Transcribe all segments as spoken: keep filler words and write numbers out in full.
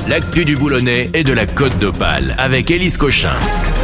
l'actu du Boulonnais et de la Côte d'Opale avec Élise Cochin.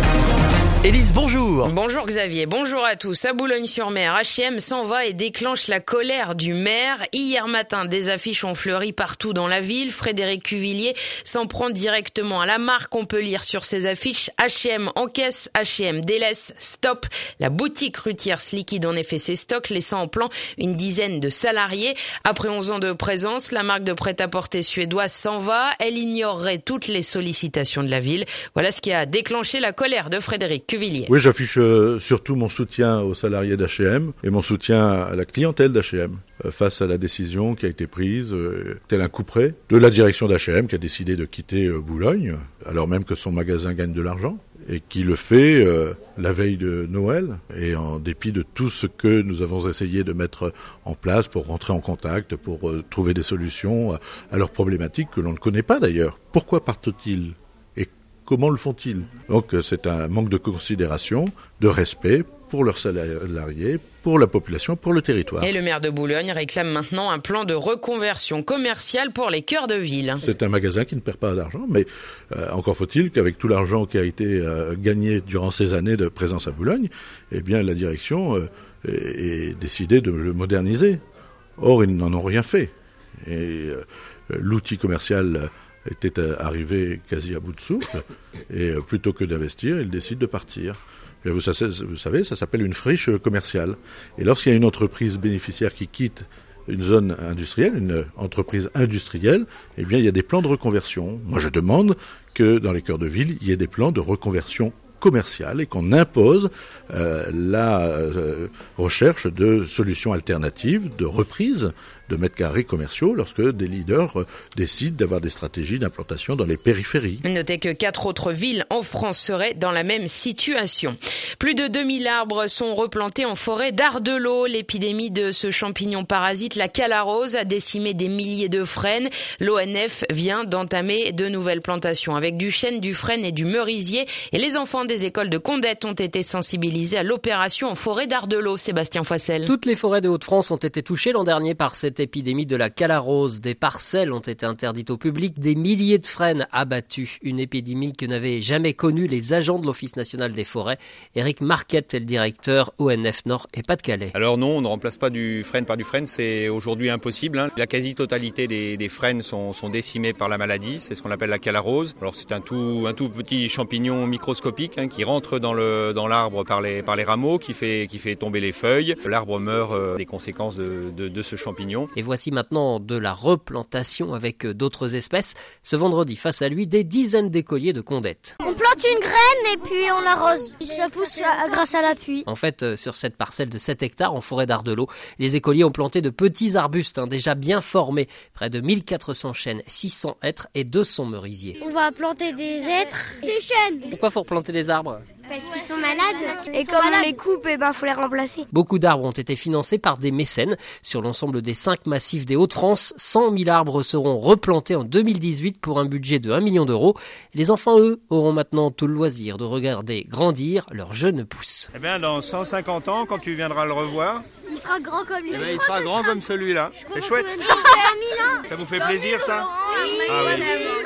Élise, bonjour. Bonjour Xavier, bonjour à tous. À Boulogne-sur-Mer, H et M s'en va et déclenche la colère du maire. Hier matin, des affiches ont fleuri partout dans la ville. Frédéric Cuvillier s'en prend directement à la marque. On peut lire sur ces affiches: H et M encaisse, H et M délaisse, stop. La boutique Rutiers liquide en effet ses stocks, laissant en plan une dizaine de salariés. Après onze ans de présence, la marque de prêt-à-porter suédoise s'en va. Elle ignorerait toutes les sollicitations de la ville. Voilà ce qui a déclenché la colère de Frédéric Cuvillier. Oui, j'affiche euh, surtout mon soutien aux salariés d'H et M et mon soutien à la clientèle d'H et M euh, face à la décision qui a été prise, euh, tel un coup près, de la direction d'H et M qui a décidé de quitter euh, Boulogne, alors même que son magasin gagne de l'argent, et qui le fait euh, la veille de Noël, et en dépit de tout ce que nous avons essayé de mettre en place pour rentrer en contact, pour euh, trouver des solutions à, à leurs problématiques que l'on ne connaît pas d'ailleurs. Pourquoi partent-ils ? Comment le font-ils ? Donc c'est un manque de considération, de respect pour leurs salariés, pour la population, pour le territoire. Et le maire de Boulogne réclame maintenant un plan de reconversion commerciale pour les cœurs de ville. C'est un magasin qui ne perd pas d'argent, mais euh, encore faut-il qu'avec tout l'argent qui a été euh, gagné durant ces années de présence à Boulogne, eh bien la direction euh, est décidée de le moderniser. Or, ils n'en ont rien fait. Et euh, l'outil commercial était arrivé quasi à bout de souffle, et plutôt que d'investir, il décide de partir. Et vous, vous savez, ça s'appelle une friche commerciale. Et lorsqu'il y a une entreprise bénéficiaire qui quitte une zone industrielle, une entreprise industrielle, eh bien, il y a des plans de reconversion. Moi, je demande que dans les cœurs de ville, il y ait des plans de reconversion commerciale et qu'on impose euh, la euh, recherche de solutions alternatives, de reprise de mètres carrés commerciaux lorsque des leaders euh, décident d'avoir des stratégies d'implantation dans les périphéries. Notez que quatre autres villes en France seraient dans la même situation. Plus de deux mille arbres sont replantés en forêt d'Ardelot. L'épidémie de ce champignon parasite, la calarose, a décimé des milliers de frênes. L'O N F vient d'entamer de nouvelles plantations avec du chêne, du frêne et du merisier. Et les enfants des écoles de Condette ont été sensibilisés à l'opération en forêt d'Ardelot. Sébastien Foissel. Toutes les forêts de Hauts-de-France ont été touchées l'an dernier par cette épidémie de la calarose. Des parcelles ont été interdites au public, des milliers de frênes abattus. Une épidémie que n'avaient jamais connue les agents de l'Office national des forêts. Éric Marquette est le directeur O N F Nord et Pas-de-Calais. Alors non, on ne remplace pas du frêne par du frêne, c'est aujourd'hui impossible. Hein. La quasi-totalité des, des frênes sont, sont décimées par la maladie, c'est ce qu'on appelle la calarose. Alors c'est un tout, un tout petit champignon microscopique hein, qui rentre dans, le, dans l'arbre par les, par les rameaux, qui fait, qui fait tomber les feuilles. L'arbre meurt euh, des conséquences de, de, de ce champignon. Et voici maintenant de la replantation avec d'autres espèces. Ce vendredi, face à lui, des dizaines d'écoliers de Condette. On plante une graine et puis on l'arrose. Ça pousse grâce à la pluie. En fait, sur cette parcelle de sept hectares en forêt d'Ardelot, les écoliers ont planté de petits arbustes hein, déjà bien formés. Près de mille quatre cents chênes, six cents hêtres et deux cents merisiers. On va planter des hêtres, des chênes. Pourquoi faut replanter des arbres ? Parce qu'ils sont malades. Et comme on les coupe, il ben, faut les remplacer. Beaucoup d'arbres ont été financés par des mécènes. Sur l'ensemble des cinq massifs des Hauts-de-France, cent mille arbres seront replantés en deux mille dix-huit pour un budget de un million d'euros. Les enfants, eux, auront maintenant tout le loisir de regarder grandir leurs jeunes pousses. Eh bien, dans cent cinquante ans, quand tu viendras le revoir, il sera grand comme lui. Eh bien, il sera grand comme celui-là. C'est chouette. Ça vous fait plaisir, ça ? Ah oui.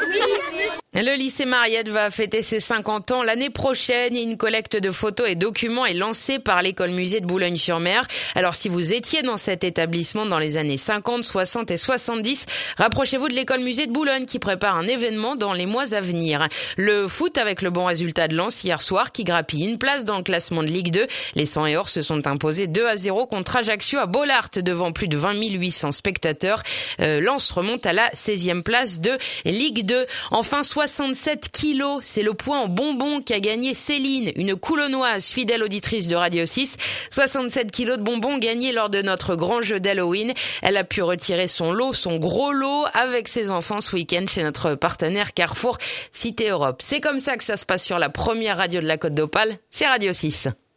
Le lycée Mariette va fêter ses cinquante ans l'année prochaine et une collecte de photos et documents est lancée par l'école-musée de Boulogne-sur-Mer. Alors si vous étiez dans cet établissement dans les années cinquante, soixante et soixante-dix, rapprochez-vous de l'école-musée de Boulogne qui prépare un événement dans les mois à venir. Le foot avec le bon résultat de Lens hier soir qui grappille une place dans le classement de Ligue deux. Les cent et or se sont imposés deux à zéro contre Ajaccio à Bollaert devant plus de vingt mille huit cents spectateurs. Euh, Lens remonte à la seizième place de Ligue deux. Enfin, soixante-sept kilos, c'est le point en bonbons qu'a gagné Céline, une coulonnoise fidèle auditrice de Radio six. soixante-sept kilos de bonbons gagnés lors de notre grand jeu d'Halloween. Elle a pu retirer son lot, son gros lot, avec ses enfants ce week-end chez notre partenaire Carrefour Cité Europe. C'est comme ça que ça se passe sur la première radio de la Côte d'Opale, c'est Radio six.